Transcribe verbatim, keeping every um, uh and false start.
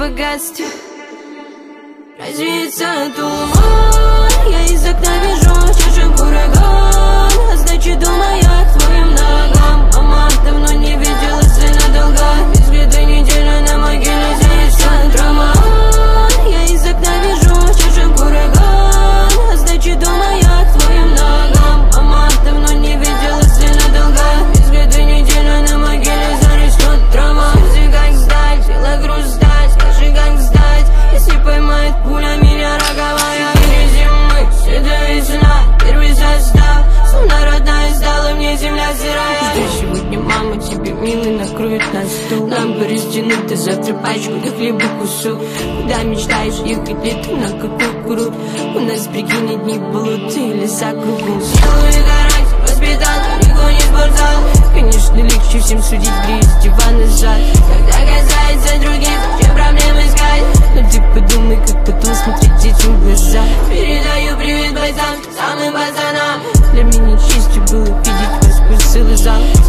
богатстве развеется туман. Я из окна вижу чашек ураган, а значит думаю к твоим ногам. Мама давно не видела сына долга, без беды неделю на могиле зреется драма. Я из окна вижу чашек ураган, а значит думаю к твоим ногам. Мама давно не видела сына долга, без беды неделю на могиле зарастет драма. Скажи, как сдать, дело груз сдать, скажи, как сдать, если поймает пуля меня роговая. Или зимы, седая весна, первый состав, словно родная стала мне земля сырая. Что сегодня мама тебе, милый, накроет на стол, нам бы растянуть до завтра пачку, да хлеба кусок. Куда мечтаешь ехать летом, на какой курорт? У нас, прикинь, одни болота и леса кругом. Силу и характер воспитал, далеко не спортзал. Конечно, легче всем судить, греет с дивана зад. Когда касается других, чем проблем искать, но ты подумай, как потом смотреть детям в глаза. Передаю привет бойцам, самым пацанам. Для меня честью было видеть вас, целый зал.